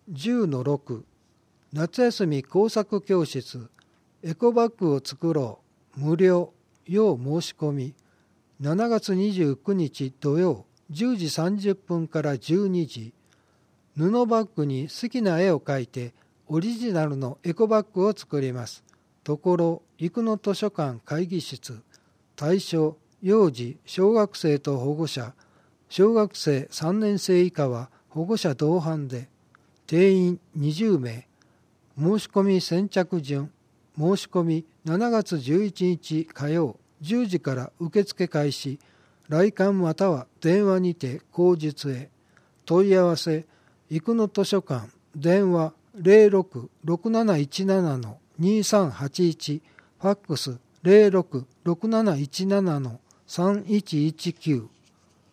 10-6 夏休み工作教室エコバッグを作ろう無料要申し込み7月29日土曜10時30分から12時布バッグに好きな絵を描いてオリジナルのエコバッグを作ります。ところ生野図書館会議室対象幼児小学生と保護者小学生3年生以下は保護者同伴で定員20名申し込み先着順申し込み7月11日火曜10時から受付開始来館または電話にて口述へ問い合わせ生野図書館電話066717-2381ファックス066717-3119